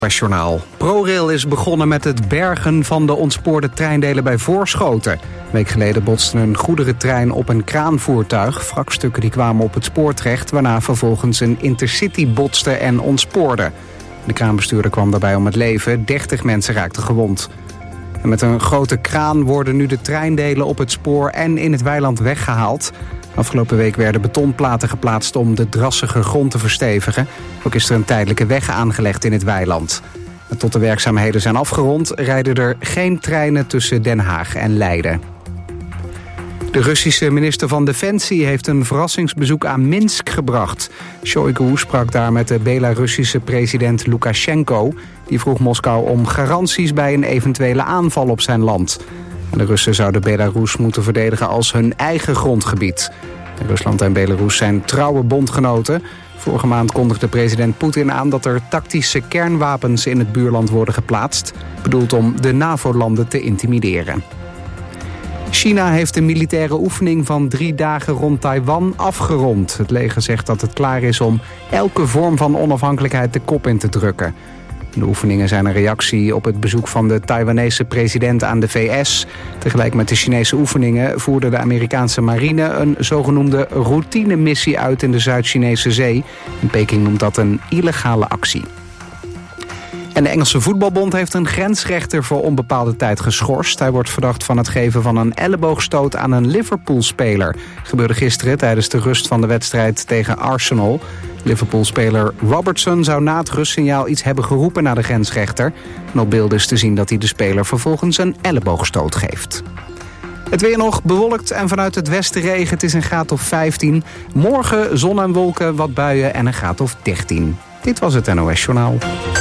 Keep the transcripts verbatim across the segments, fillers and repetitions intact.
Journaal. ProRail is begonnen met het bergen van de ontspoorde treindelen bij Voorschoten. Een week geleden botste een goederentrein op een kraanvoertuig. Wrakstukken die kwamen op het spoor terecht, waarna vervolgens een intercity botste en ontspoorde. De kraanbestuurder kwam daarbij om het leven. dertig mensen raakten gewond. En met een grote kraan worden nu de treindelen op het spoor en in het weiland weggehaald. Afgelopen week werden betonplaten geplaatst om de drassige grond te verstevigen. Ook is er een tijdelijke weg aangelegd in het weiland. En tot de werkzaamheden zijn afgerond rijden er geen treinen tussen Den Haag en Leiden. De Russische minister van Defensie heeft een verrassingsbezoek aan Minsk gebracht. Shoigu sprak daar met de Belarussische president Lukashenko. Die vroeg Moskou om garanties bij een eventuele aanval op zijn land. De Russen zouden Belarus moeten verdedigen als hun eigen grondgebied. Rusland en Belarus zijn trouwe bondgenoten. Vorige maand kondigde president Poetin aan dat er tactische kernwapens in het buurland worden geplaatst, bedoeld om de NAVO-landen te intimideren. China heeft de militaire oefening van drie dagen rond Taiwan afgerond. Het leger zegt dat het klaar is om elke vorm van onafhankelijkheid de kop in te drukken. De oefeningen zijn een reactie op het bezoek van de Taiwanese president aan de V S. Tegelijk met de Chinese oefeningen voerde de Amerikaanse marine een zogenoemde routinemissie uit in de Zuid-Chinese Zee. En Peking noemt dat een illegale actie. En de Engelse voetbalbond heeft een grensrechter voor onbepaalde tijd geschorst. Hij wordt verdacht van het geven van een elleboogstoot aan een Liverpool-speler. Gebeurde gisteren tijdens de rust van de wedstrijd tegen Arsenal. Liverpool-speler Robertson zou na het rustsignaal iets hebben geroepen naar de grensrechter. En op beelden is te zien dat hij de speler vervolgens een elleboogstoot geeft. Het weer nog bewolkt en vanuit het westen regen. Het is een graad of vijftien. Morgen zon en wolken, wat buien en een graad of dertien. Dit was het N O S Journaal.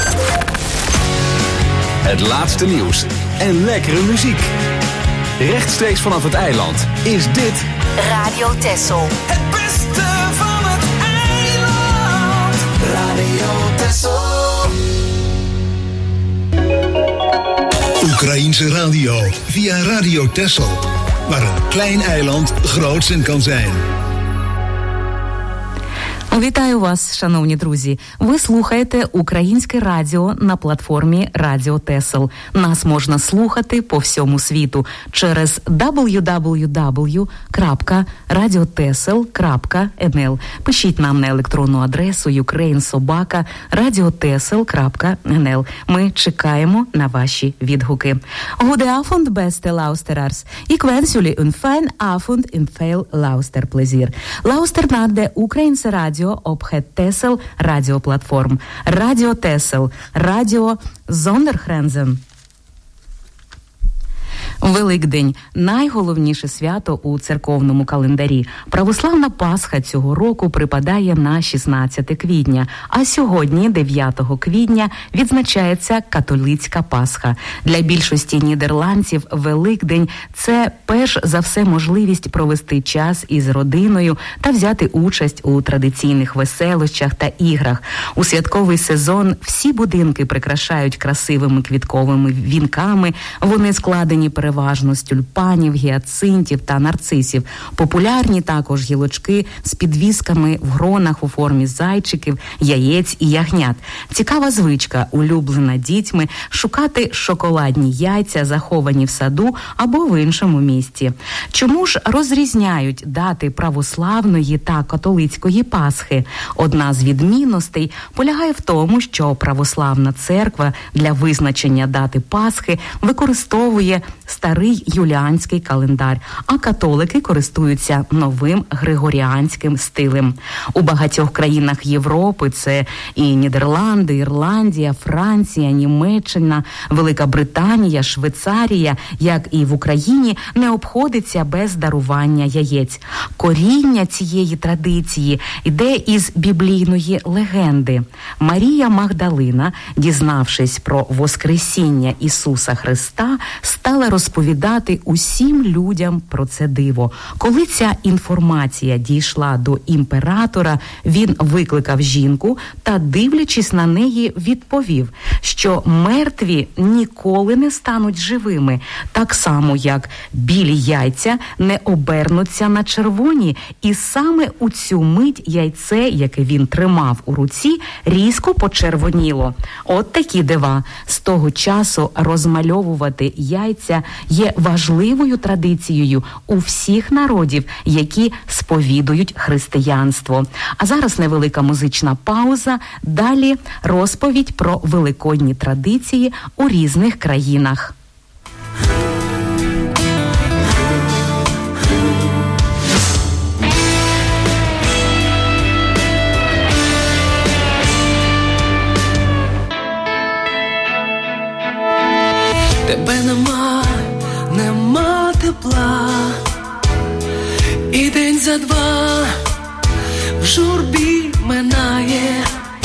Het laatste nieuws en lekkere muziek. Rechtstreeks vanaf het eiland is dit Radio Texel. Het beste van het eiland. Radio Texel. Oekraïense radio via Radio Texel. Waar een klein eiland groots in kan zijn. Вітаю вас, шановні друзі. Ви слухаєте українське радіо на платформі Радіо Тесел. Нас можна слухати по всьому світу через дабл ю дабл ю дабл ю крапка радіотесел крапка ен ел. Пишіть нам на електронну адресу юкрейн собака радіотесел крапка ен ел. Ми чекаємо на ваші відгуки. Goedenavond, beste luisteraars. Ik wens jullie een fijn avond en veel luisterplezier. Luister naar de Oekraïense radio op het Texel radioplatform. Radio Texel, radio zonder grenzen. Великдень – найголовніше свято у церковному календарі. Православна Пасха цього року припадає на шістнадцяте квітня, а сьогодні, дев'ятого квітня, відзначається католицька Пасха. Для більшості нідерландців Великдень – це перш за все можливість провести час із родиною та взяти участь у традиційних веселощах та іграх. У святковий сезон всі будинки прикрашають красивими квітковими вінками, вони складені переважно з тюльпанів, гіацинтів та нарцисів. Популярні також гілочки з підвісками в гронах у формі зайчиків, яєць і ягнят. Цікава звичка, улюблена дітьми, шукати шоколадні яйця, заховані в саду або в іншому місці. Чому ж розрізняють дати православної та католицької Пасхи? Одна з відмінностей полягає в тому, що православна церква для визначення дати Пасхи використовує старий юліанський календар, а католики користуються новим григоріанським стилем. У багатьох країнах Європи, це і Нідерланди, Ірландія, Франція, Німеччина, Велика Британія, Швейцарія, як і в Україні, не обходиться без дарування яєць. Коріння цієї традиції йде із біблійної легенди. Марія Магдалина, дізнавшись про Воскресіння Ісуса Христа, стала розповідати розповідати усім людям про це диво. Коли ця інформація дійшла до імператора, він викликав жінку та, дивлячись на неї, відповів, що мертві ніколи не стануть живими, так само, як білі яйця не обернуться на червоні. І саме у цю мить яйце, яке він тримав у руці, різко почервоніло. От такі дива. З того часу розмальовувати яйця є важливою традицією у всіх народів, які сповідують християнство. А зараз невелика музична пауза, далі розповідь про великодні традиції у різних країнах. Тебе нема, нема тепла, і день за два в журбі минає,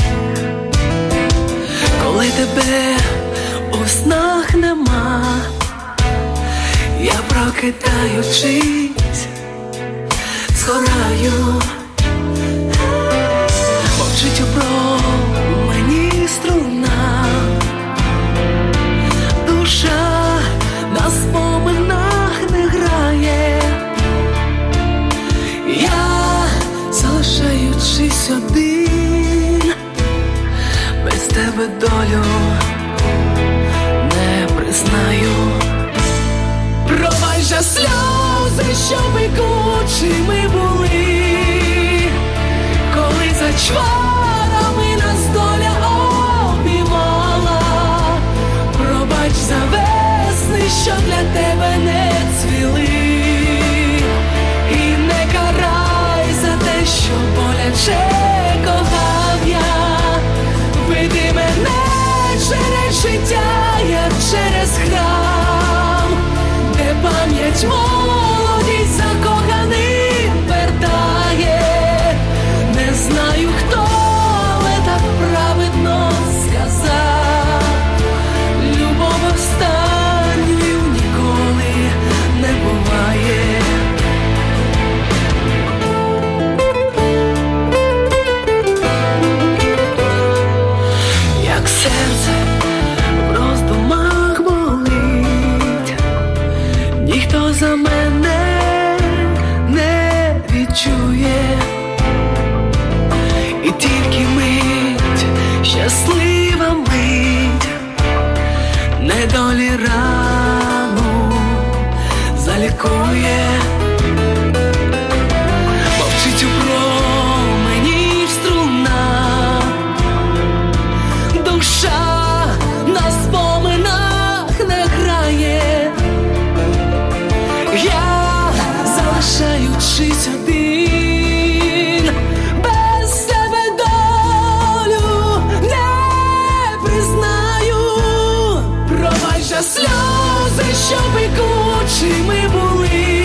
коли тебе у снах нема, я прокидаючись згораю, мовчить у промені струна, душа на споминах не грає, я, залишаючись один, без тебе долю не признаю. Пробач за сльози, що пекучими були, коли за чварами нас доля обіймала. Пробач за весни, що для тебе не цвіли, і не карай за те, що боляче кохав я. Веди мене через життя, як через храм, де пам'ять молодість закоханим вертає. Не знаю хто, але так праведно сказав, любов останньою ніколи не буває. Як серце в роздумах болить, ніхто за мене не відчує, і тільки мить, щаслива мить, недолі рану залікує. Мовчить у промені струна, душа на споминах не грає, я, залишаючись один, без тебе долю не признаю. Пробач за сльози, що пекучими були,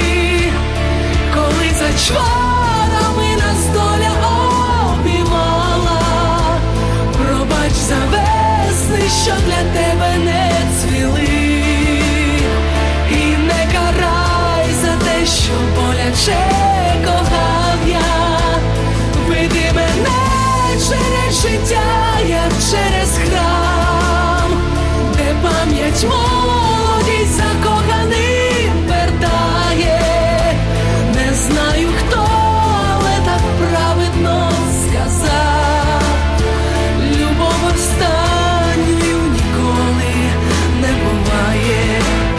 коли за чварами нас доля обіймала. Пробач за весни, що для тебе не цвіли, і не карай за те, що боляче кохав я. Веди мене через життя, як через храм, де пам'ять молодість закоханим вертає. Не знаю хто, але так праведно сказав, любов останньою ніколи не буває.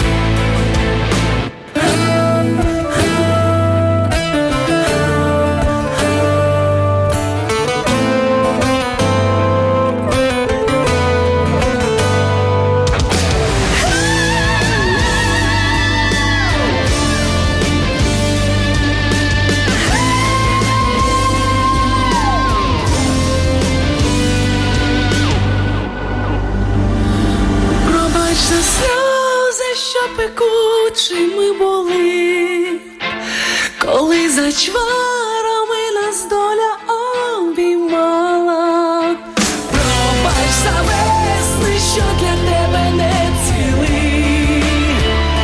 Пробач за сльози, що пекучими були, коли за чварами нас доля обіймала. Пробач за весни, що для тебе не цвіли,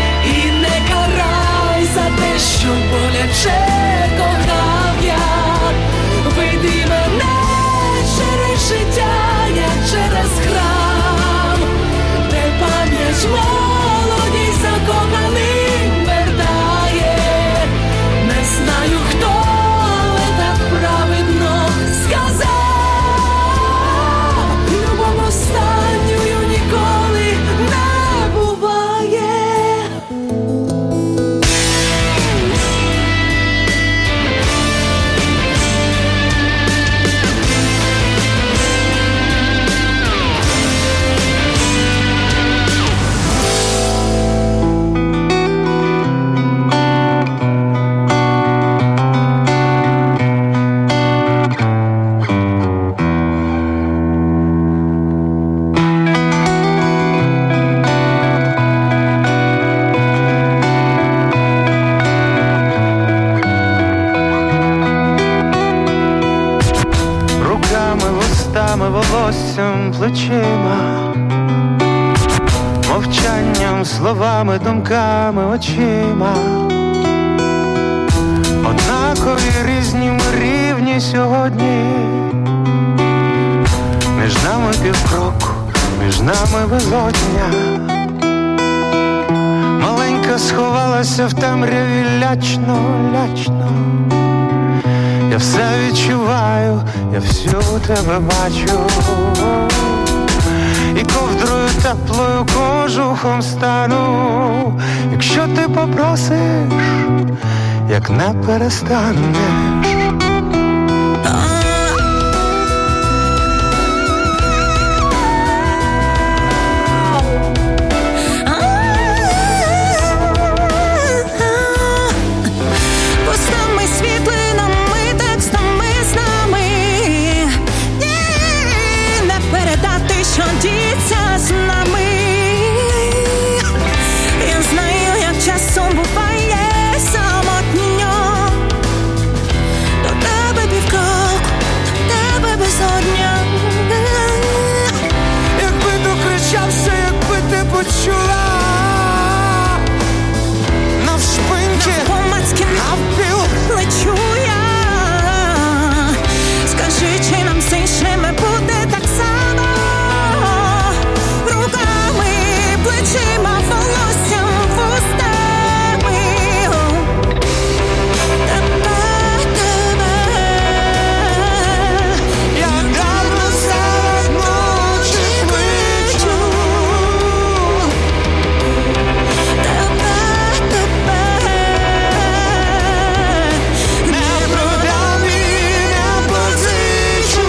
поглядом, словами, думками, очима. Однакові різні ми рівні сьогодні. Між нами півкроку, між нами безодня. Маленька сховалася в темряві лячно, лячно. Я все відчуваю, я всю тебе бачу. І ковдрою теплою кожухом стану. Якщо ти попросиш, як не перестанеш. Що діться з нами. Я знаю, як часом буває самотньо. До тебе півкроку, до тебе безодня. Якби докричався, якби ти почула. Навшпиньки, навпомацьки, навпіл лечу я. Скажи, чи нам з іншими буде так само? Плечима, волоссям, вустами. Тебе, тебе. Я давно серед ночі кличу. Тебе, тебе. Не продам і не позичу.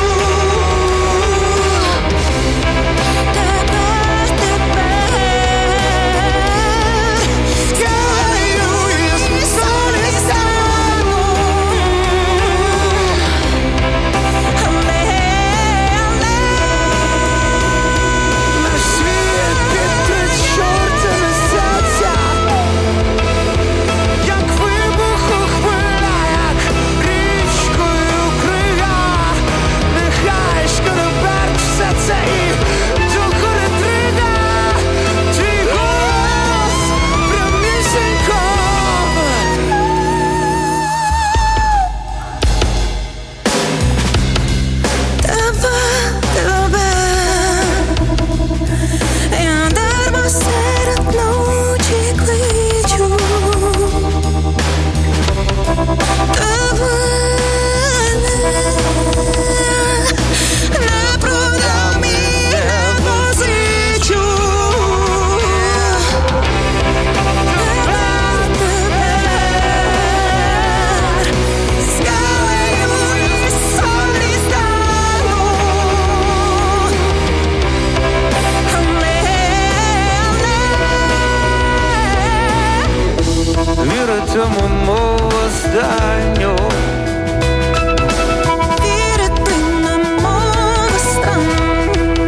Віритиму, мов останню. Віритиму, мов останню.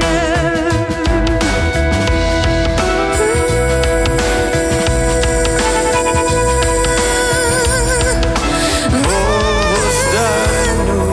Мов останню.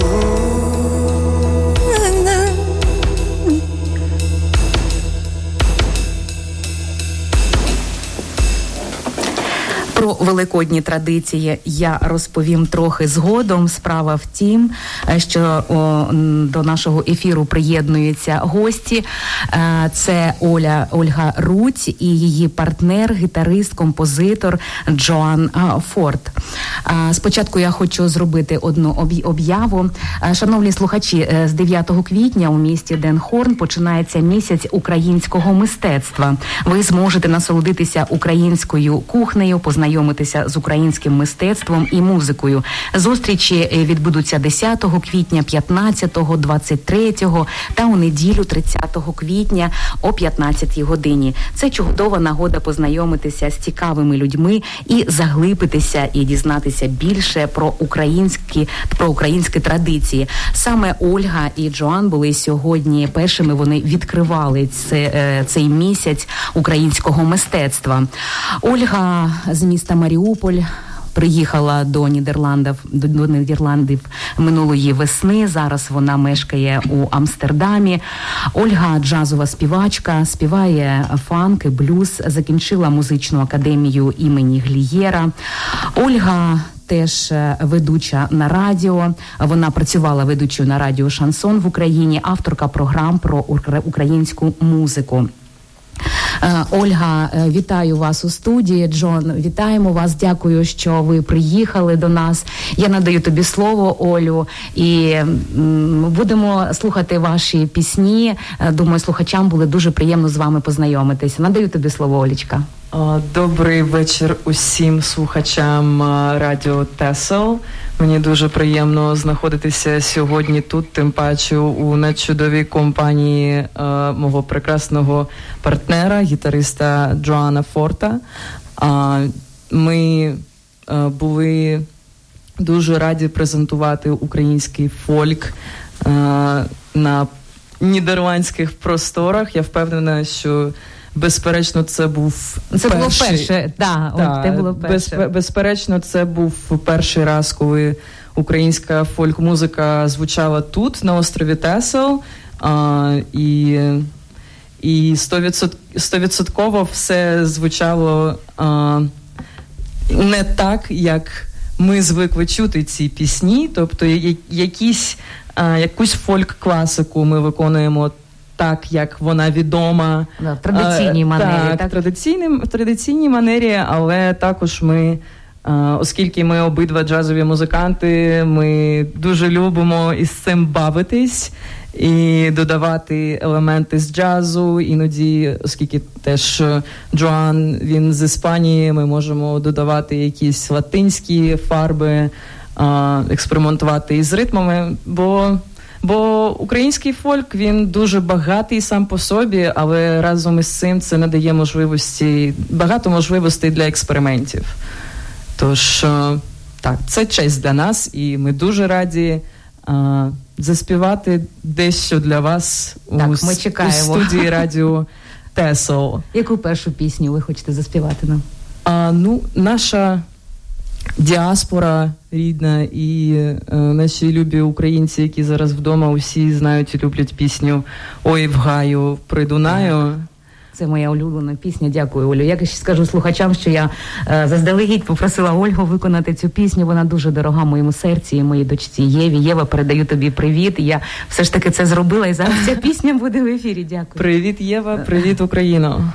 Про великодні традиції я розповім трохи згодом. Справа в тім, що о, до нашого ефіру приєднуються гості. Це Оля, Ольга Рудь і її партнер, гітарист, композитор Джоан Форд. Спочатку я хочу зробити одну об'яву. Шановні слухачі, з дев'ятого квітня у місті Денхорн починається місяць українського мистецтва. Ви зможете насолодитися українською кухнею, познайомитися з українським мистецтвом і музикою. Зустрічі відбудуться десятого квітня, п'ятнадцятого, двадцять третього та у неділю тридцятого квітня о п'ятнадцятій годині. Це чудова нагода познайомитися з цікавими людьми і заглибитися і дізнатися більше про українські, про українські традиції. Саме Ольга і Джоан були сьогодні першими, вони відкривали це, цей місяць українського мистецтва. Ольга з міста Маріуполь, приїхала до Нідерландів, до Нідерландів минулої весни. Зараз вона мешкає у Амстердамі. Ольга джазова співачка, співає фанк і блюз, закінчила музичну академію імені Глієра. Ольга теж ведуча на радіо. Вона працювала ведучою на радіо «Шансон» в Україні, авторка програм про українську музику. Ольга, вітаю вас у студії. Джон, вітаємо вас. Дякую, що ви приїхали до нас. Я надаю тобі слово, Олю, і будемо слухати ваші пісні. Думаю, слухачам було дуже приємно з вами познайомитися. Надаю тобі слово, Олечка. Добрий вечір усім слухачам радіо Тесел. Мені дуже приємно знаходитися сьогодні тут, тим паче у надчудовій компанії е, мого прекрасного партнера, гітариста Джоана Форта. Е, ми е, були дуже раді презентувати український фольк е, на нідерландських просторах. Я впевнена, що безперечно, це був це перший... було перше, да, да, це було перше. Без, безперечно, це був перший раз, коли українська фольк-музика звучала тут, на острові Тесел, а, і, і стовідсотково все звучало а, не так, як ми звикли чути ці пісні, тобто якісь, а, якусь фольк-класику ми виконуємо так, як вона відома. Да, в традиційній а, манері. Так, так? Традиційним, в традиційній манері, але також ми, а, оскільки ми обидва джазові музиканти, ми дуже любимо із цим бавитись і додавати елементи з джазу. Іноді, оскільки теж Джоан, він з Іспанії, ми можемо додавати якісь латинські фарби, а, експериментувати із ритмами, бо Бо український фольк, він дуже багатий сам по собі, але разом із цим це надає можливості, багато можливостей для експериментів. Тож, так, це честь для нас, і ми дуже раді а, заспівати дещо для вас так, у, ми чекаємо. у студії радіо Тесел. Яку першу пісню ви хочете заспівати нам? А, ну, наша діаспора рідна і е, наші любі українці, які зараз вдома, усі знають і люблять пісню «Ой, в гаю при Дунаю». Це моя улюблена пісня. Дякую, Олю. Я ще скажу слухачам, що я е, заздалегідь попросила Ольгу виконати цю пісню. Вона дуже дорога моєму серці і моїй дочці Єві. Єва, передаю тобі привіт. Я все ж таки це зробила, і зараз ця пісня буде в ефірі. Дякую. Привіт, Єва. Привіт, Україно.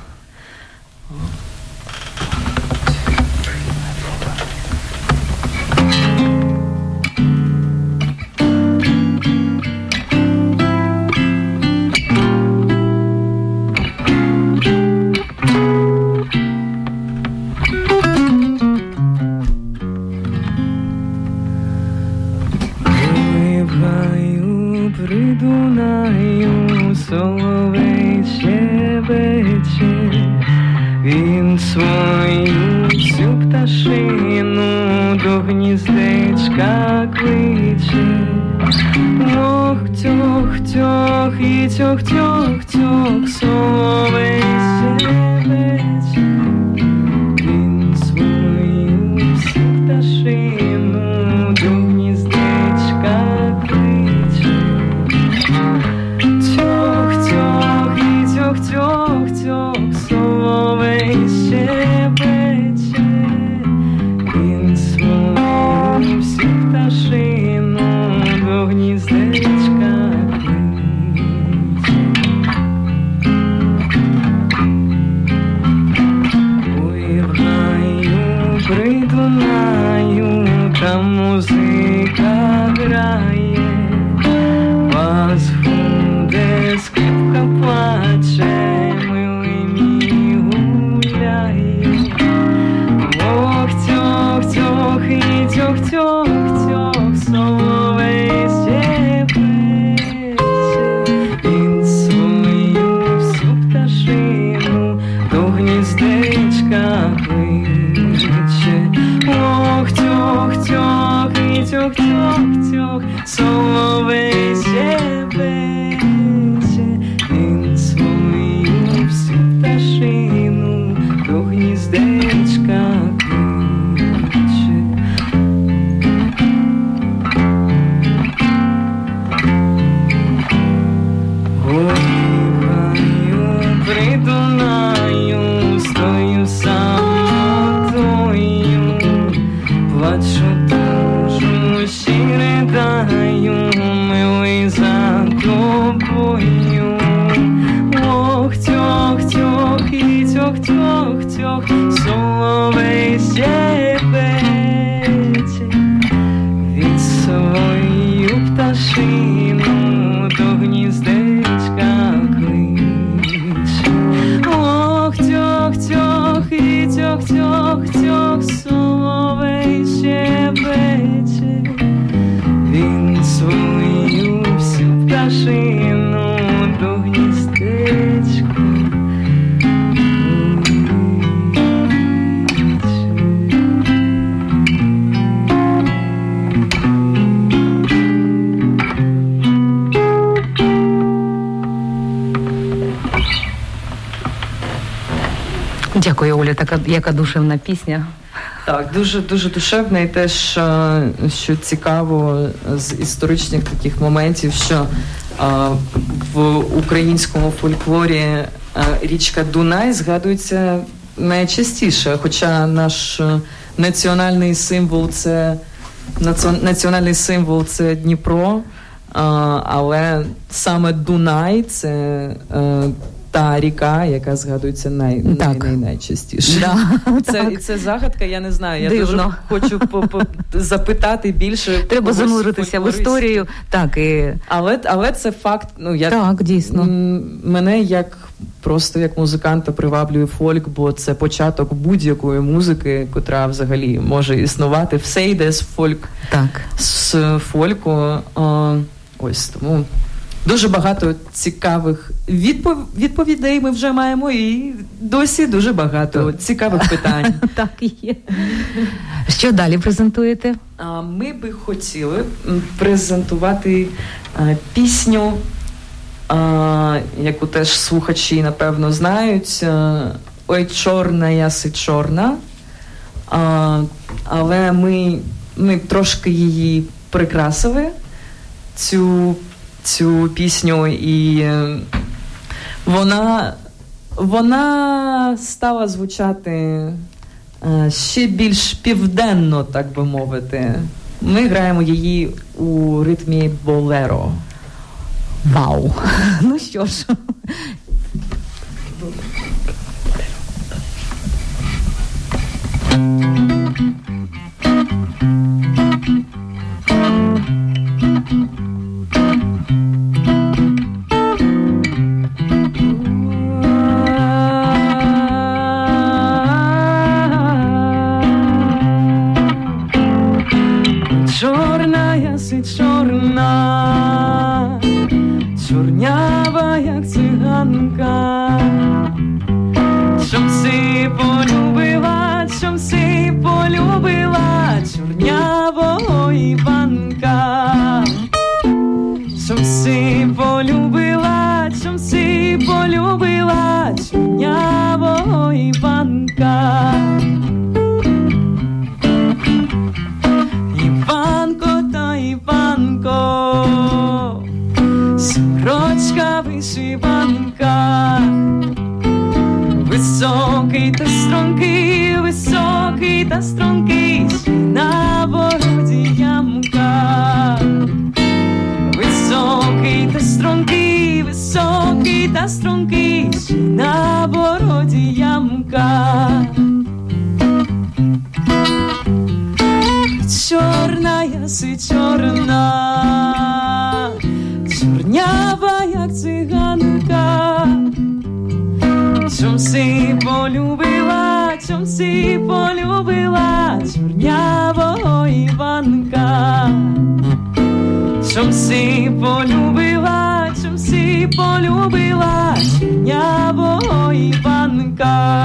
Соловей щебече, він свою всю пташину до гніздечка кличе. Ох, тьох, тьох, і тьох, тьох, тьох, соловей щебече, він свою всю пташину до гніздечка кличе. Тьох-тьох, соловей щебече, він свою всю пташину до гніздечка кличе. тьох-тьох-тьох, соловей щебече, від свою пташину до гніздечка кличе. Ох, тьох-тьох і тьох-тьох-тьох, соловей щебече, він свою всю пташину до гніздечка. Дякую, Оля, така яка душевна пісня. Так, дуже дуже душевна, і теж, що цікаво з історичних таких моментів, що в українському фольклорі річка Дунай згадується найчастіше, хоча наш національний символ це національний символ це Дніпро, але саме Дунай це та ріка, яка згадується най, най, най, найчастіше. Да, це, і це загадка, я не знаю. Я Дивно. дуже хочу по, по, запитати більше. Треба зануритися в історію. Так, і... але, але це факт. Ну, я, так, дійсно. Мене як просто як музиканта приваблює фольк, бо це початок будь-якої музики, котра взагалі може існувати. Все йде з фольк. Так. З фольку. О, ось тому... Дуже багато цікавих відпов... відповідей ми вже маємо, і досі дуже багато цікавих питань. Так і є. Що далі презентуєте? Ми би хотіли презентувати пісню, яку теж слухачі, напевно, знають. «Ой, чорна, яси чорна». Але ми, ми трошки її прикрасили, цю цю пісню, і вона, вона стала звучати ще більш південно, так би мовити. Ми граємо її у ритмі болеро. Вау! Ну що ж... Чорна, яси чорна, чорнява, як циганка, щоб си полюбила, щоб си полюбила чорнявого Іванка, щоб си полюбила, щоб си полюбила чорнявого Іванка. Іванко, сорочка вишиванка, високий та стрункий, високий та стрункий, на бороді ямка, високий та стрункий, високий та стрункий, на бороді ямка. Чорна, яси чорна, чорнява, як циганка, чом си полюбила, чом си полюбила чорнявого Іванка, чом си полюбила, чом си полюбила чорнявого Іванка.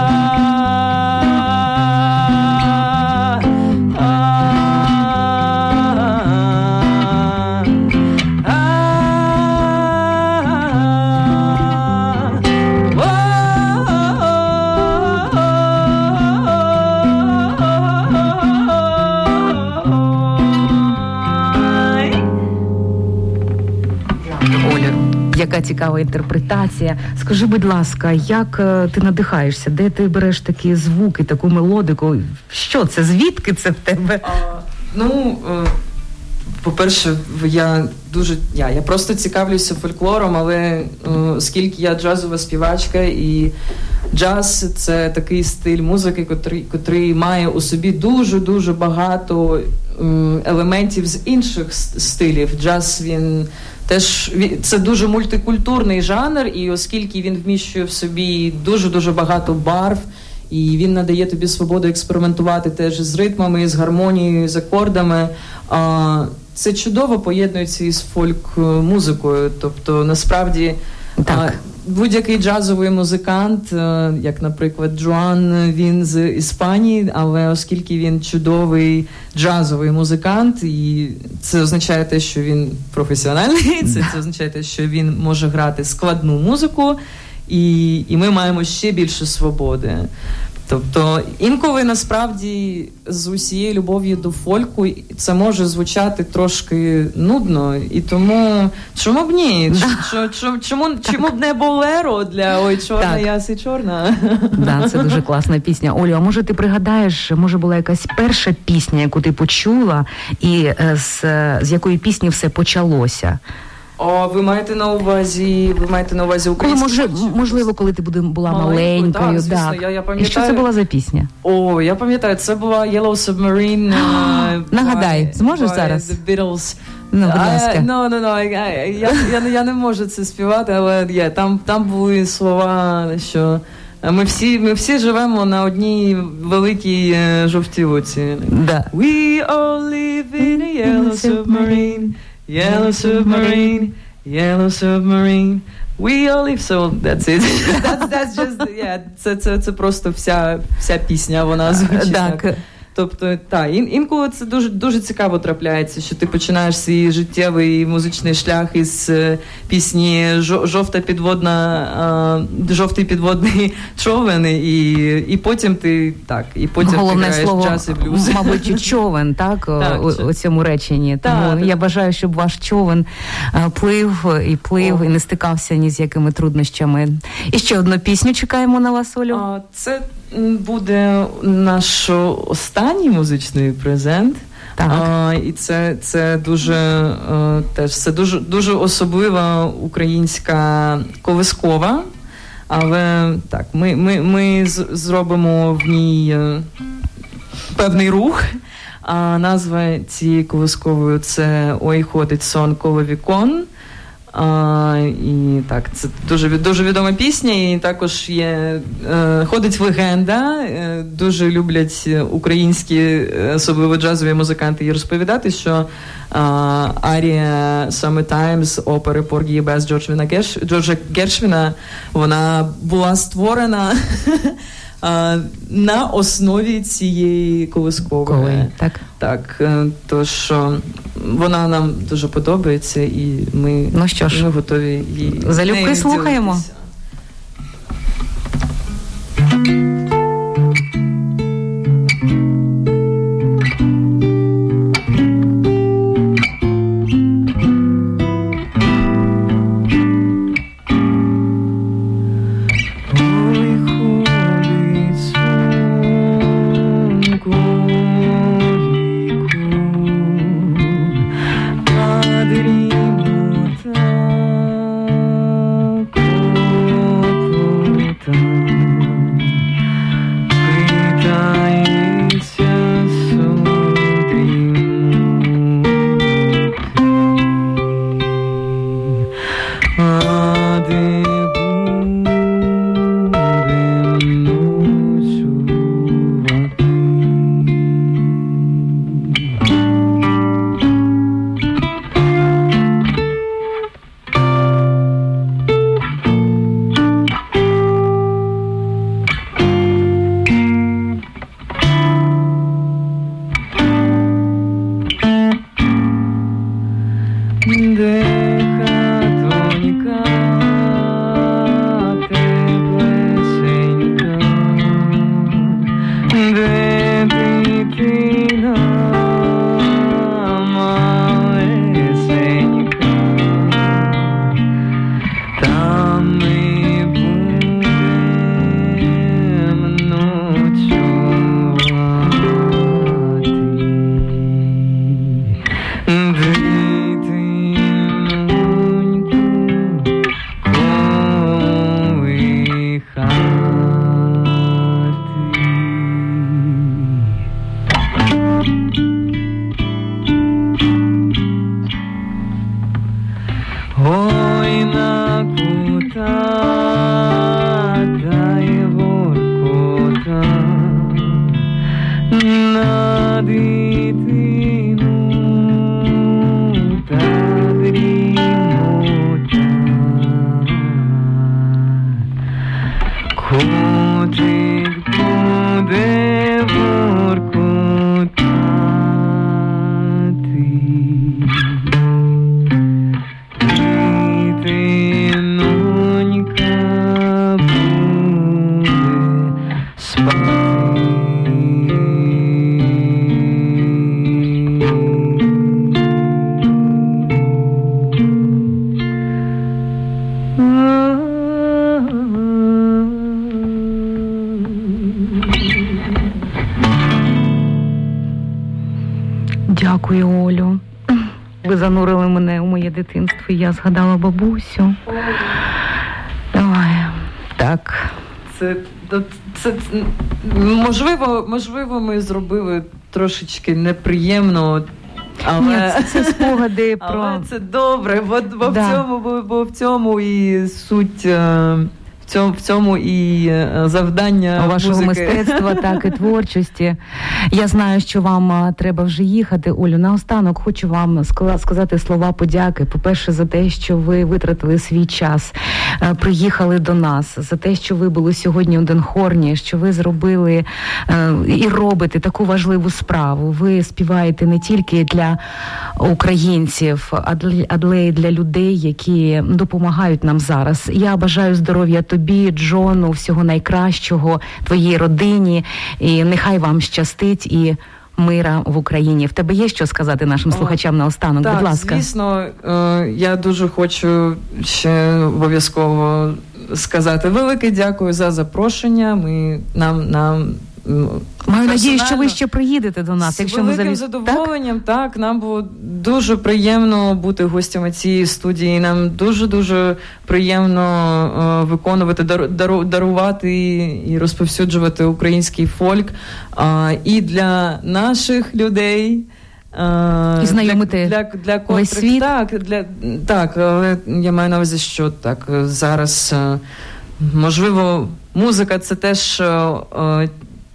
Яка цікава інтерпретація. Скажи, будь ласка, як ти надихаєшся? Де ти береш такі звуки, таку мелодику? Що це? Звідки це в тебе? А, ну, по-перше, я дуже я, я просто цікавлюся фольклором, але оскільки я джазова співачка, і джаз – це такий стиль музики, котрий, котрий має у собі дуже-дуже багато елементів з інших стилів. Джаз, він теж це дуже мультикультурний жанр, і оскільки він вміщує в собі дуже-дуже багато барв, і він надає тобі свободу експериментувати теж з ритмами, з гармонією, з акордами. Це чудово поєднується із фольк-музикою. Тобто, насправді, так. будь-який джазовий музикант, як, наприклад, Джоан, він з Іспанії, але оскільки він чудовий джазовий музикант, і це означає те, що він професіональний, це, це означає те, що він може грати складну музику, і, і ми маємо ще більше свободи. Тобто, інколи, насправді, з усією любов'ю до фольку це може звучати трошки нудно, і тому чому б ні? Ч- ч- чому, чому б не болеро для «Ой, чорна, яси чорна»? Да, це дуже класна пісня. Олю, а може ти пригадаєш, може була якась перша пісня, яку ти почула, і з, з якої пісні все почалося? О, ви маєте на увазі, ви маєте на увазі українську? Коли, може, можливо, коли ти була маленькою, маленькою, так, звісно, так. Я, я пам'ятаю. І що це була за пісня? О, я пам'ятаю, це була Yellow Submarine. uh, Нагадай, by, зможеш by зараз? The Beatles. Ну, будь ласка. No, no, no, я, я, я, я не можу це співати, але yeah, там, там були слова, що ми всі, ми всі живемо на одній великій е, жовтій луці. Да. We all live in a yellow submarine. Yellow submarine, yellow submarine. We all live, so that's it. That's, that's just, yeah, це, це, це просто вся, вся пісня, вона звучить. Так. Тобто, так, ін, інколи це дуже, дуже цікаво трапляється, що ти починаєш свій життєвий музичний шлях із пісні «Жовта підводна», «Жовтий підводний човен», і, і потім ти, так, і потім головне ти граєш слово, джаз і блюз. мабуть, човен, так, так у, у цьому реченні. Тому так, я так. бажаю, щоб ваш човен плив і плив, О. і не стикався ні з якими труднощами. І ще одну пісню чекаємо на вас, Олю. А, це буде наш останній музичний презент. Так. А, і це, це дуже а, теж це дуже, дуже особлива українська колискова. Але так, ми, ми, ми з, зробимо в ній а, певний рух. А назва цієї колискової – це «Ой, ходить сон коло вікон». А, і так, це дуже, дуже відома пісня, і також є е, ходить легенда, е, дуже люблять українські, особливо джазові музиканти, її розповідати, що е, арія «Summertime» з опери «Поргі і Бес» Джорджа Герш, Джорджа Гершвіна, вона була створена на основі цієї колискової. Так. Так, тож вона нам дуже подобається, і ми, ну що ж, ми готові її залюбки слухаємо. Padrino, Котик буде воркотати. Дитинонька буде спати. Дякую, Олю. Ви занурили мене у моє дитинство, і я згадала бабусю. Ой, так. Це, це, це можливо, можливо, ми зробили трошечки неприємно, але Ні, це, це спогади про... Але це добре, бо, бо, да. в цьому, бо, бо в цьому і суть... В цьому, в цьому і завдання вашого музики. мистецтва, так, і творчості. Я знаю, що вам треба вже їхати. Олю, наостанок хочу вам сказати слова подяки. По-перше, за те, що ви витратили свій час, приїхали до нас, за те, що ви були сьогодні у Денхорні, що ви зробили і робите таку важливу справу. Ви співаєте не тільки для українців, але й для людей, які допомагають нам зараз. Я бажаю здоров'я тобі, Джону, всього найкращого, твоїй родині, і нехай вам щастить, і мира в Україні. В тебе є що сказати нашим слухачам наостанок? Так, будь ласка. Звісно, я дуже хочу ще обов'язково сказати велике дякую за запрошення. Ми, нам, нам Маю надію, що ви ще приїдете до нас. З якщо великим ми завіс... задоволенням, так? так, нам було дуже приємно бути гостями цієї студії, нам дуже-дуже приємно е, виконувати, дар, дару, дарувати і розповсюджувати український фольк. Е, і для наших людей, і знайомити для, для, для котрих, весь світ. Так, для, так, але я маю на увазі, що так, зараз, е, можливо, музика – це теж е,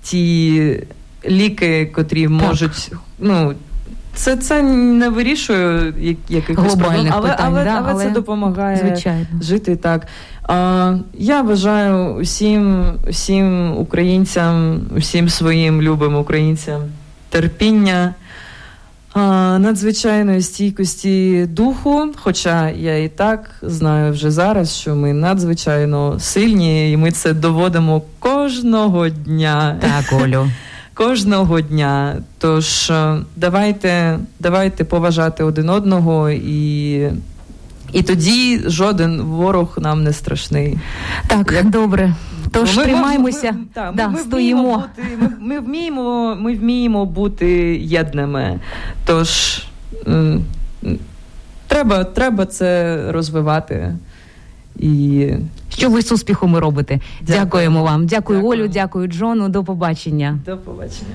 ті ліки, котрі так. можуть, ну, це, це не вирішує якихось проблем, але, питань, але, да, але, але це допомагає звичайно. жити так. А, я бажаю усім, усім українцям, усім своїм любим українцям терпіння, а, надзвичайної стійкості духу, хоча я і так знаю вже зараз, що ми надзвичайно сильні, і ми це доводимо кожного дня. Так, Олю. Кожного дня. Тож давайте, давайте поважати один одного, і, і тоді жоден ворог нам не страшний. Так, Як... добре. Тож ми, тримаємося, ми, ми, та, да, ми, ми стоїмо. Вміємо бути, ми, ми, вміємо, ми вміємо бути єдними. Тож м, треба, треба це розвивати. І... Що ви з успіхом робите? Дякую. Дякуємо вам. Дякую, дякую, Олю, дякую, Джону. До побачення. До побачення.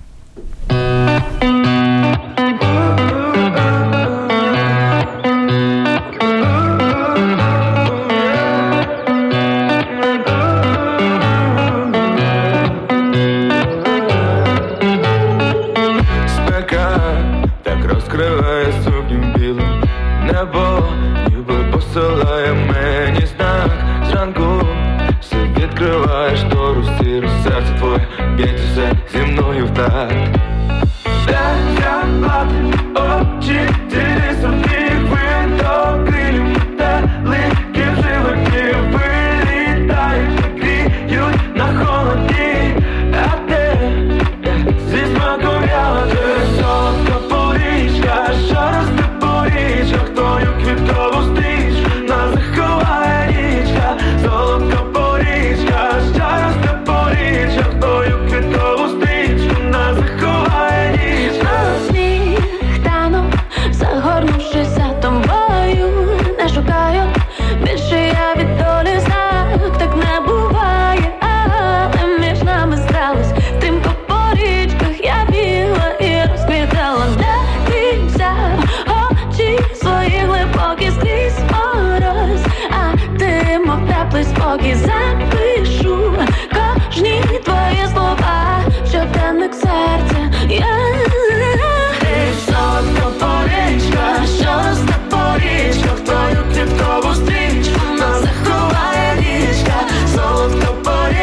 Спека так розкриває сукню білу. Небо ніби посилає мені знак. Зранку все відкриваєш штору сіру, серце твоє б'ється все зі мною в такт. Де запати очі, ти сумних винток крилів, метелики в животі вилітають, гріють на холоді, а ти зі смаком ягоди. Солодка порічка, що росте по річках, твою квіткову стрічку нас заховає річка. Солодка порічка, що росте по річках, твою квіткову стрічку нас заховає річка. Сніг тану, загорнувшись за тобою, не шукаю більше я від долі знак, так не буває, але між нами сталось стрімко по річках, я бігла і розквітала. Де ти взяв очі свої глибокі скрізь мороз, а ти мов теплий спокій, запишу кожні твої слова, щоденник серця. Солодка порічка, що росте по річках, твою квіткову стрічку нас заховає річка. Солодка порічка.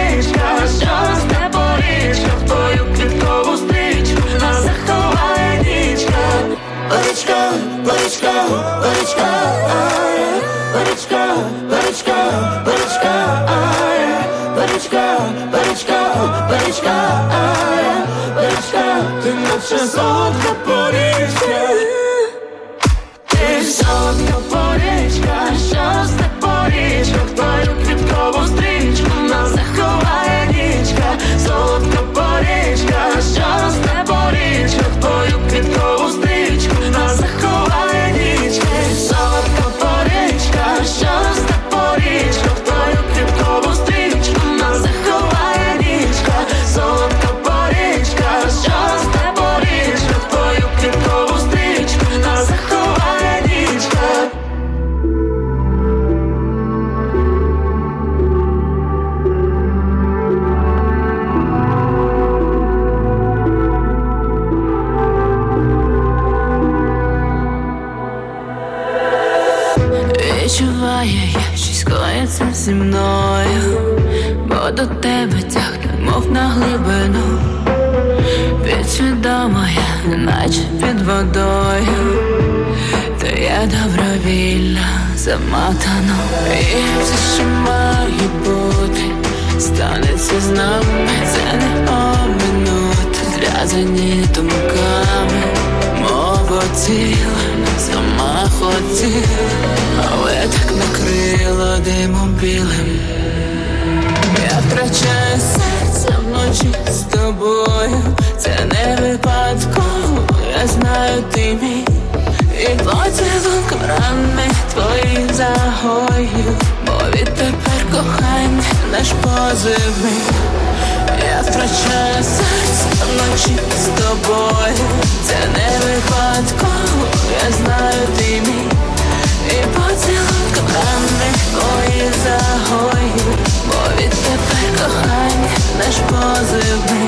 Паричка, паричка, паричка, ай, паричка, ти наче солодка порічка. Ти солодка порічка, що сте порічка, твою квіткову стрічку нас заховає нічка. Солодка порічка, що сте порічка, твою квіткову стрічку нас заховає нічка. Солодка порічка, що сте порічка, твою квіткову стрічку нас заховає нічка. Солодка порічка, що сте порічка, твою квіткову стрічку нас заховає нічка. Відчуваю я, щось коїться зі мною, бо до тебе тягне, мов на глибину. Підсвідомо я, наче під водою, та я добровільно замотану. І все, що має бути, станеться з нами. Це не оминути, зв'язані думками. Мова ціла, сама хотіла, але так накрила димом білим. Я втрачаю серце вночі з тобою, це не випадково, я знаю ти мій. І поцілунком рани твої загою, бо відтепер кохання наш позивний. Я втрачаю серце вночі з тобою, це не випадково, я знаю ти мій. І поцілунком рани твої загою, бо відтепер кохання наш позивний.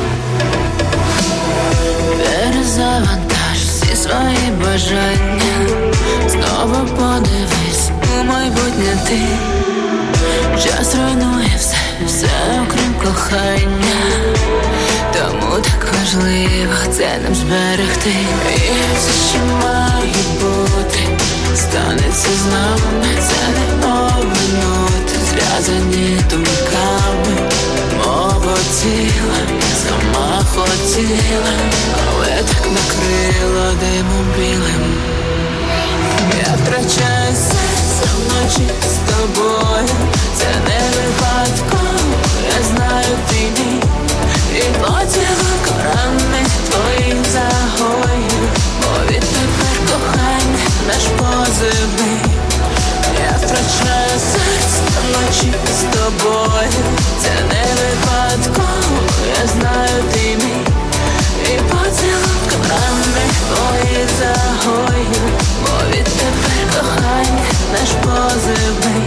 Перезавантаж всі свої бажання, знову подивись у майбутнє ти. Час руйнує все, все окрім кохання, тому так важливо це нам зберегти. І все, що має бути, станеться з нами. Це не обминути, зв'язані думками. Мова ціла, сама хотіла, але так накрила димом білим. Я втрачаю серце вночі з тобою, це не випадково, я знаю ти мій. І поцілунком рани твої загою, бо відтепер кохання наш позивний. Я втрачаю серце вночі з тобою, це не випадково, я знаю ти мій. І поцілунком рани твої загою, бо відтепер кохання наш позивний.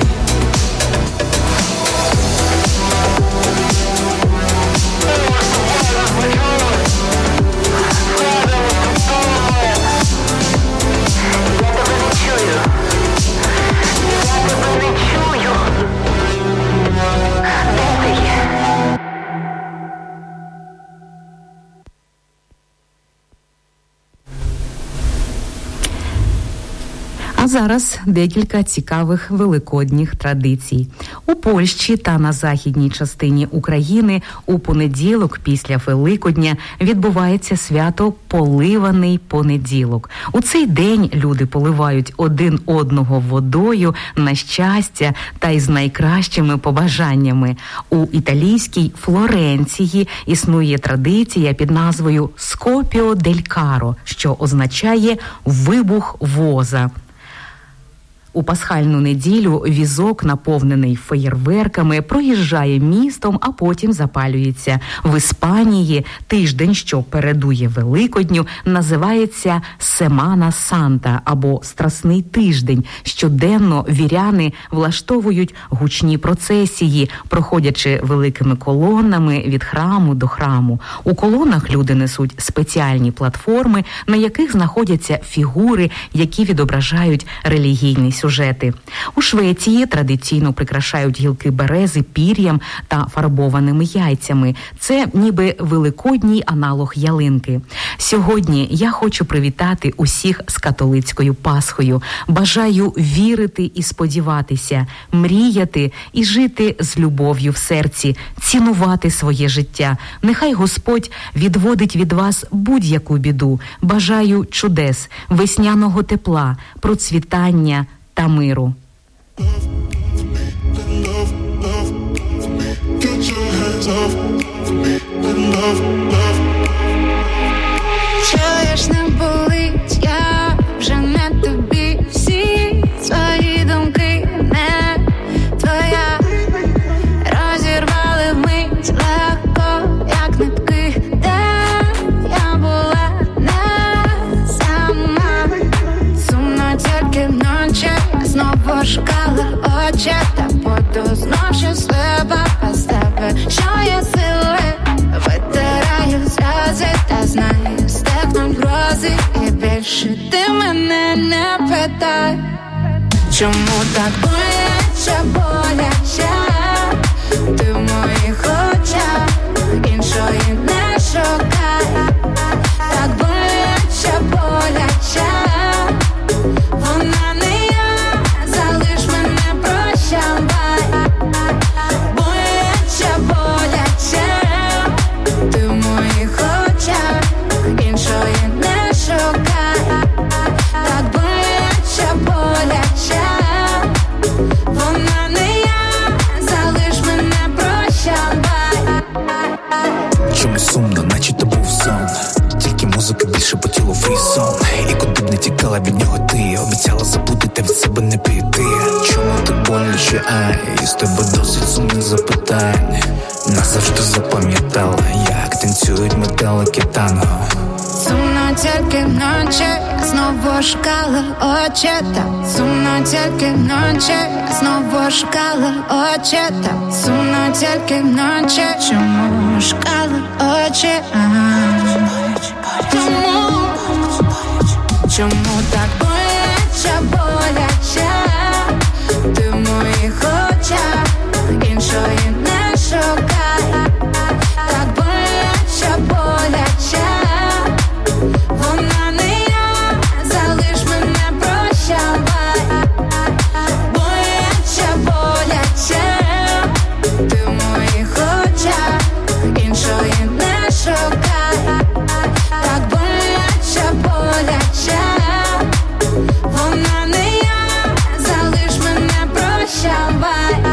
А зараз декілька цікавих великодніх традицій. У Польщі та на західній частині України у понеділок після Великодня відбувається свято «Поливаний понеділок». У цей день люди поливають один одного водою на щастя та із найкращими побажаннями. У італійській Флоренції існує традиція під назвою «Скопіо дель каро», що означає «вибух воза». У пасхальну неділю візок, наповнений феєрверками, проїжджає містом, а потім запалюється. В Іспанії тиждень, що передує Великодню, називається «Семана Санта» або «Страсний тиждень». Щоденно віряни влаштовують гучні процесії, проходячи великими колонами від храму до храму. У колонах люди несуть спеціальні платформи, на яких знаходяться фігури, які відображають релігійний сюжет. сюжети. У Швеції традиційно прикрашають гілки берези пір'ям та фарбованими яйцями. Це ніби великодній аналог ялинки. Сьогодні я хочу привітати усіх з католицькою Пасхою. Бажаю вірити і сподіватися, мріяти і жити з любов'ю в серці, цінувати своє життя. Нехай Господь відводить від вас будь-яку біду. Бажаю чудес, весняного тепла, процвітання та миру. Чуєш, не болить, я вже не тобі, всі свої думки не твоя. Розірвали вмить легко, як нитки, де я була не сама. Сумно тільки вночі, знову шукала очі, та буду знов щаслива без тебе. Що є сили, витираю сльози, та знаю, стихнуть грози, і більше ти мене не питай. Чому так боляче, боляче, ти в моїх очах, іншої не шукай. Так боляче, боляче, вона не я, залиш мене, прощавай. Боляче, боляче, ти в моїх очах, іншої не шукай. Так боляче, боляче, вона не я, залиш мене, прощавай. Чому сумно, наче то був сон, тільки музика більше по тілу фрісон. І куди б не тікала від нього ти, обіцяла забути та від себе не піти. Чому так боляче, ай, з тебе досить сумних запитань. Назавжди запам'ятала, як танцюють метелики танго. Сумно тільки вночі, знову шукала очі, та сумно тільки вночі, знову шукала очі, та сумно тільки вночі, чому шукала очі, ага. Чому, чому так боляче, боляче, ти в моїх очах, іншої не шукай. Так боляче, боляче, вона не я, залиш мене, прощавай. Боляче, боляче, ти в моїх очах, іншої не шукай. Так боляче, боляче, вона не я, залиш мене, прощавай.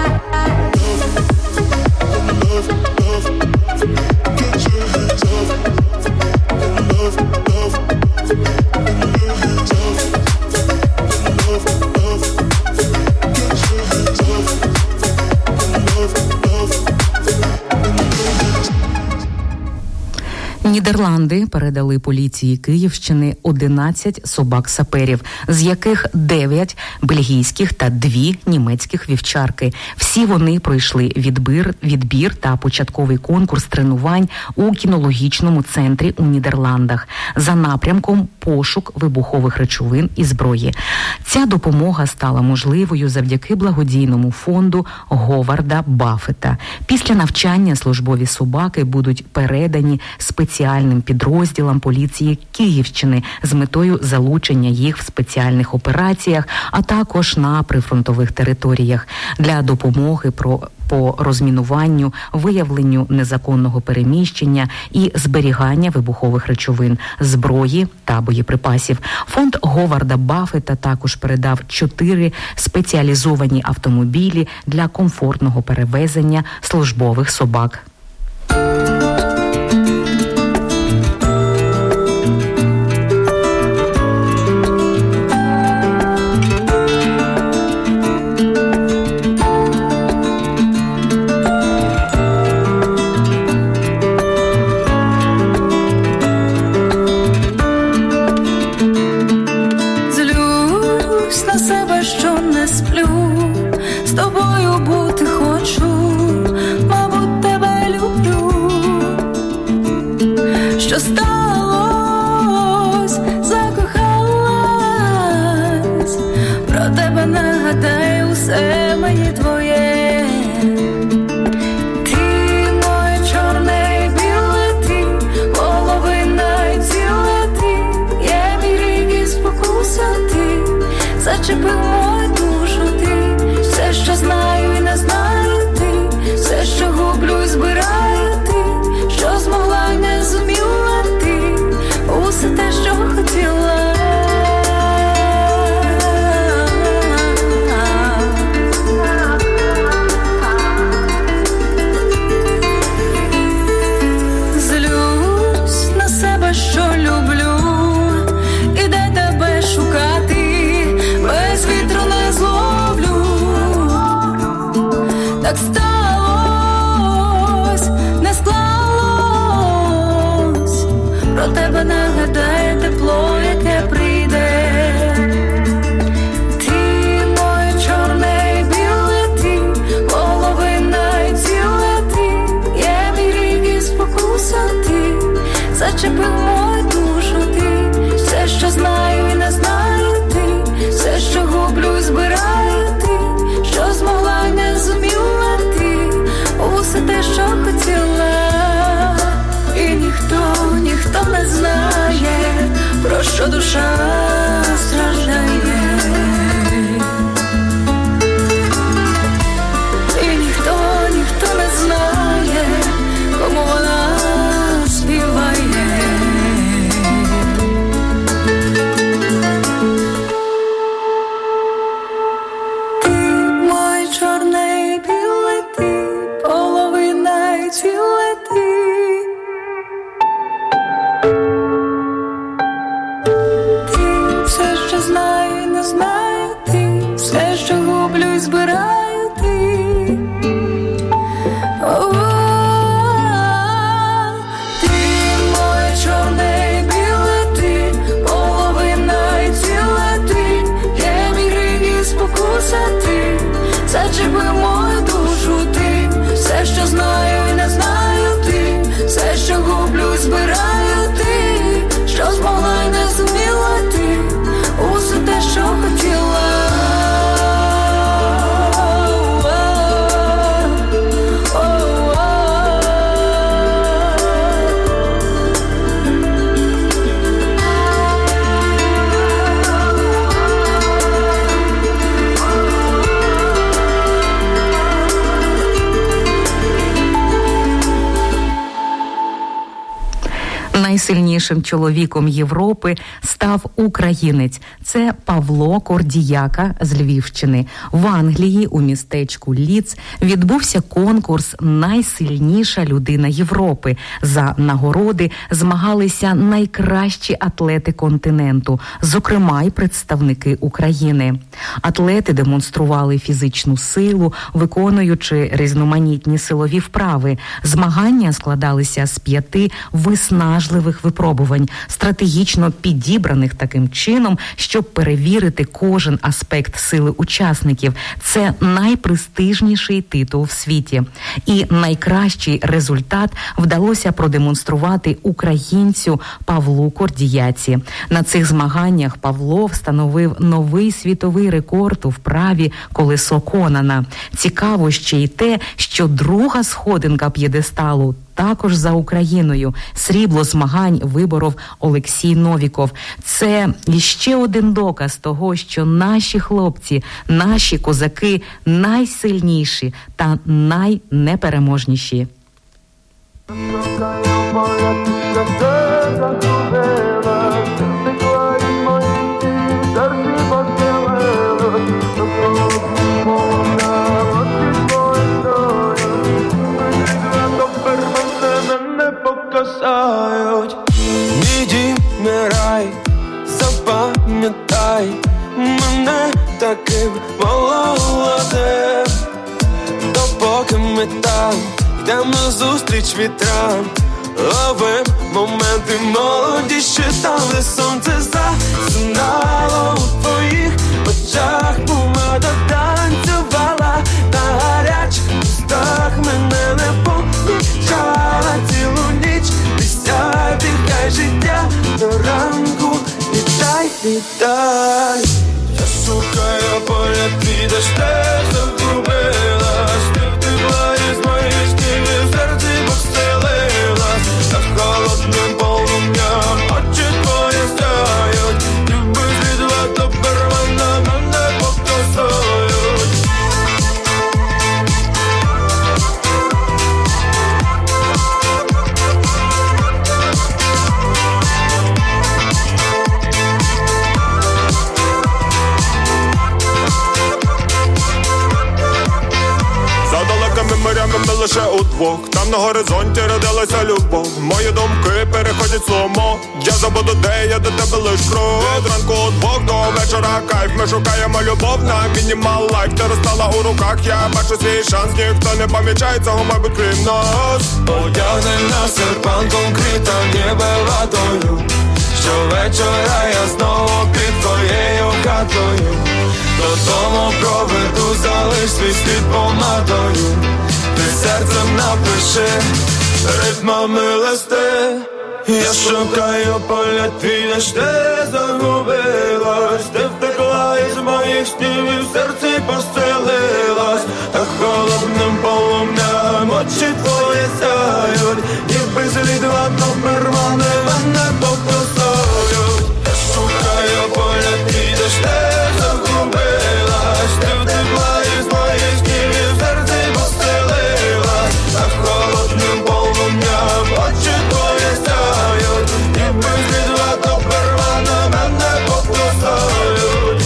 Нідерланди передали поліції Київщини одинадцять собак-саперів, з яких дев'ять бельгійських та дві німецьких вівчарки. Всі вони пройшли відбір, відбір та початковий конкурс тренувань у кінологічному центрі у Нідерландах за напрямком пошук вибухових речовин і зброї. Ця допомога стала можливою завдяки благодійному фонду Говарда Баффета. Після навчання службові собаки будуть передані спеціальним підрозділам поліції Київщини з метою залучення їх в спеціальних операціях, а також на прифронтових територіях для допомоги про по розмінуванню, виявленню незаконного переміщення і зберігання вибухових речовин, зброї та боєприпасів. Фонд Говарда Баффета також передав чотири спеціалізовані автомобілі для комфортного перевезення службових собак. З тобою бути хочу, мабуть, тебе гублю і збираю ти, що змогла й не зуміла ти, усе те, що хотіла. Злюсь на себе, що люблю, і де тебе шукати, без вітру не зловлю. Так сталось, не склалось, про тебе нагадає тепло, яке прийде. Ти моє чорне і біле, ти половина і ціле, ти є мій рік і спокуса, ти зачепив мою душу, ти все, що знаю і не знаю, ти все, що гублю і збираю, ти що змогла й не зуміла ти, усе те, що хотіла. І ніхто, ніхто не знає, про що душа страждає. І ніхто, ніхто не знає, кому вона співає. Ти моє чорне і біле, ти половина і ціле, ти все, що знаю і не знаю, ти все, що гублю і збираю, ти О-о-о. Ти моє чорне і біле, ти половина і ціле, ти є мій гріх і спокуса, ти зачепив мою душу, ти все, що знаю і не знаю, ти все, що гублю і збираю, ти що змогла й не зуміла ти, усе те, що хотіла. Найсильнішим чоловіком Європи став українець. Це Павло Кордіяка з Львівщини. В Англії у містечку Лідс відбувся конкурс «Найсильніша людина Європи». За нагороди змагалися найкращі атлети континенту, зокрема й представники України. Атлети демонстрували фізичну силу, виконуючи різноманітні силові вправи. Змагання складалися з п'яти виснажливих випробувань, стратегічно підібраних таким чином, щоб перевірити кожен аспект сили учасників. Це найпрестижніший титул в світі. І найкращий результат вдалося продемонструвати українцю Павлу Кордіяці. На цих змаганнях Павло встановив новий світовий рекорд у вправі колесо Конана. Цікаво ще й те, що друга сходинка п'єдесталу також за Україною. Срібло змагань виборов Олексій Новіков. Це іще один доказ того, що наші хлопці, наші козаки найсильніші та найнепереможніші. Мій дім, мій рай, запам'ятай мене таким молодим. Допоки ми там йдемо назустріч вітрам, ловим моменти молоді, ще там, де сонце засинало у твоїх очах. Помада танцювала на гарячих устах, мене не помічала цілу ніч. Присядь, дихай життя до ранку, літай, літай. Я шукаю поля, ти де ж теж загубилась. Ти втекла із моїх шкіл, серці поселилась. Над холодним полум'ям очі твої сяють. Люби світла, то первинна мене покосують. удвох. Там на горизонті родилася любов. Мої думки переходять сломо. Я забуду, де я до тебе лиш крок. Від ранку удвох до вечора кайф. Ми шукаємо любов на мінімал лайф. Ти розстала у руках, я бачу свій шанс. Ніхто не помічає цього, мабуть, крім нас. Одягнем на серпан конкретом ніби ватою. Щовечора я знову під твоєю хатою. Додому проведу, залиш свій слід помадою. Ти серцем напиши, ритмами листи. Я шукаю поля твій, де ж ти загубилась. Ти втекла із моїх снів і в серці поселилась. Та холодним полум'ям очі твої сяють. І без слідва добермани мене покусають. Я шукаю поля твій, де ж ти загубилась. Ти втекла із моїх снів і в серці поселилась. Та холодним полум'ям очі твої сяють. І без слідва добермани мене покусають.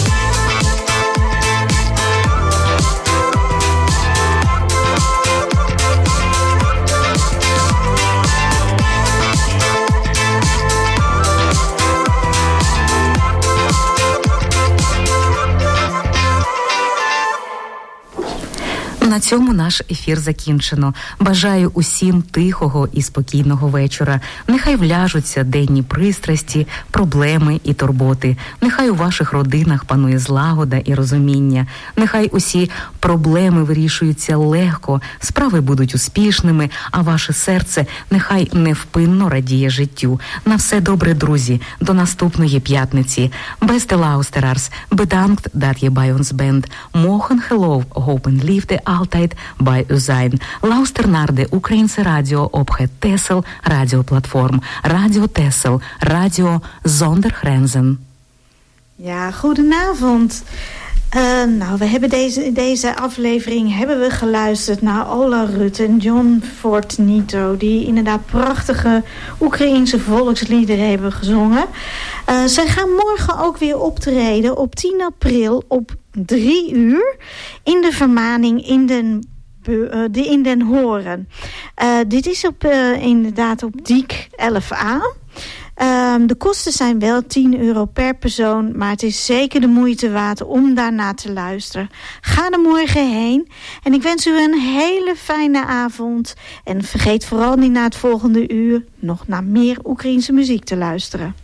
На цьому наш ефір закінчено. Бажаю усім тихого і спокійного вечора. Нехай вляжуться денні пристрасті, проблеми і турботи. Нехай у ваших родинах панує злагода і розуміння. Нехай усі проблеми вирішуються легко, справи будуть успішними, а ваше серце нехай невпинно радіє життю. На все добре, друзі. До наступної п'ятниці. Beste luisteraars, bedankt dat je bij ons bent. Mogen geloof, hoop en liefde altijd bij u zijn. Luister naar de Oekraïense radio op het Texel radioplatform. Radio Texel, radio zonder grenzen. Ja, goedenavond. Uh, nou, we hebben deze, deze aflevering hebben we geluisterd naar Ola Rutte en John Fortnito, die inderdaad prachtige Oekraïense volksliederen hebben gezongen. Uh, zij gaan morgen ook weer optreden op tien april op drie uur in de Vermaning in den, uh, in den Horen. Uh, dit is op, uh, inderdaad op Diek elf a. Um, de kosten zijn wel tien euro per persoon, maar het is zeker de moeite waard om daarna te luisteren. Ga er morgen heen en ik wens u een hele fijne avond. En vergeet vooral niet na het volgende uur nog naar meer Oekraïense muziek te luisteren.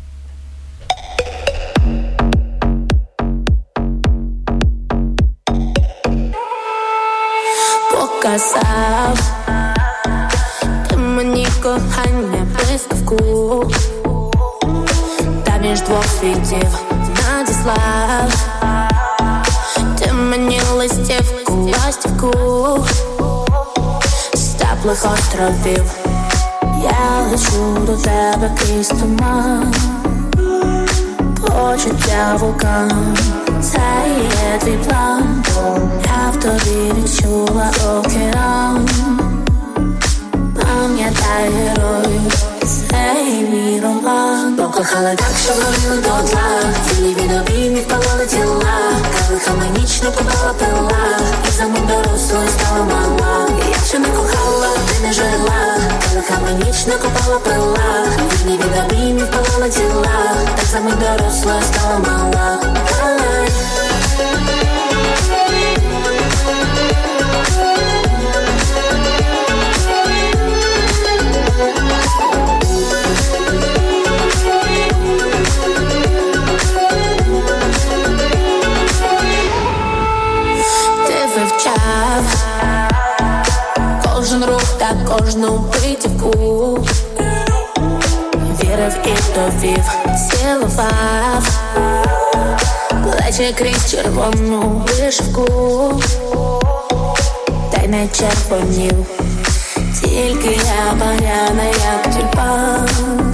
Показав ти мені кохання блискавку, та між двох світів надіслав ти мені листівку, ластівку з теплих островів. Я лечу до тебе крізь туман, почуття вулкан, це є твій план. Я в тобі відчула океан, пам'ятай герой, цей мій роман. Покохала так, що горіла до тла, тілі від обіймів палали тіла, калиха манічно купала пила, і за мить дорослою стала мала. Якщо не кохала, ти не жила, калиха манічно купала пила, тілі від обіймів палали тіла, так за мить дорослою стала мала. Кожен рух та кожну битівку вірив і довів, цілував плечі крізь червону вишивку, та й не червонів, тільки я багряна, як тюльпан,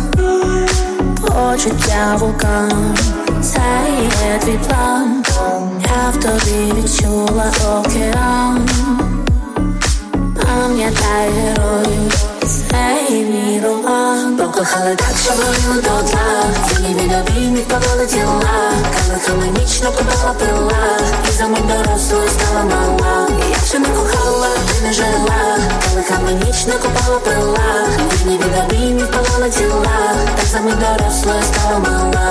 почуття вулкан, це є твій план. Я в тобі відчула океан, пам'ятай герою, цей мій роман. кохали так, що горіло до тла. Сині від обіймів повели тіла. Калиха механічно купила пила. І за мить дорослою стала мала. Я ще не кохала, ти не жила. Калиха механічно купила пила. Сині від обіймів повели тіла. Так за мить дорослою стала мала.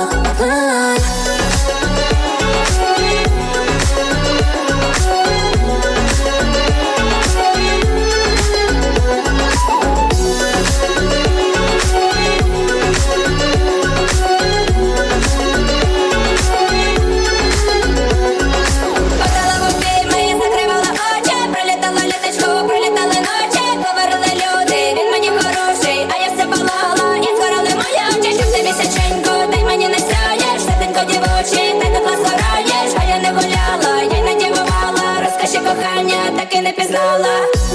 Так і не пізнала.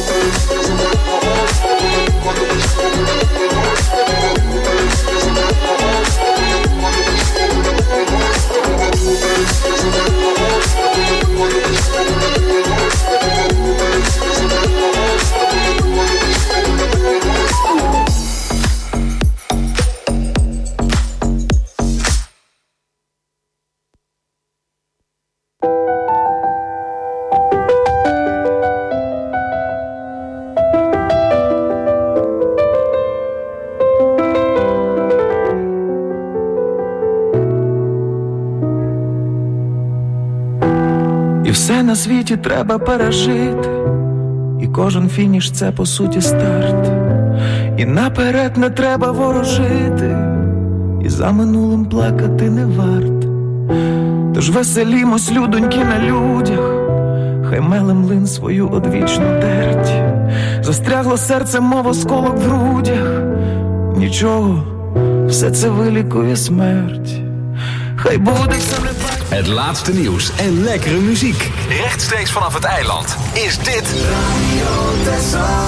Все на світі треба пережити, і кожен фініш це по суті старт. І наперед не треба ворожити, і за минулим плакати не варт. Тож веселімось, людоньки, на людях, хай меле млин свою одвічну дерть. Застрягло серце, мов осколок в грудях. Нічого, все це вилікує смерть. Хай буде все не. Het laatste nieuws en lekkere muziek. Rechtstreeks vanaf het eiland is dit Radio Texel.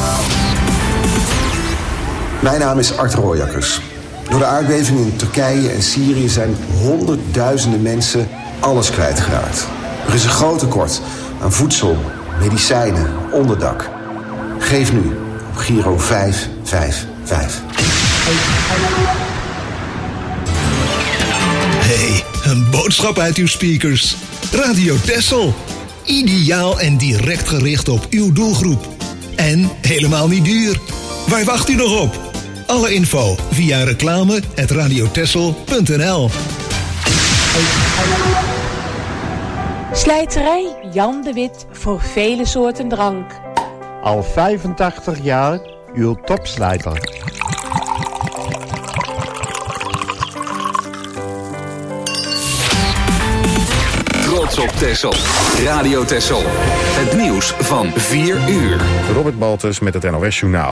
Mijn naam is Art Rooijakkers. Door de aardbeving in Turkije en Syrië zijn honderdduizenden mensen alles kwijtgeraakt. Er is een groot tekort aan voedsel, medicijnen, onderdak. Geef nu op Giro vijf vijf vijf. Hey, een boodschap uit uw speakers. Radio Texel. Ideaal en direct gericht op uw doelgroep. En helemaal niet duur. Waar wacht u nog op? Alle info via reclame at radiotexel punt n l. Slijterij Jan de Wit voor vele soorten drank. Al vijfentachtig jaar uw topslijter. Trots op Texel. Radio Texel. Het nieuws van vier uur. Robert Baltus met het N O S Journaal.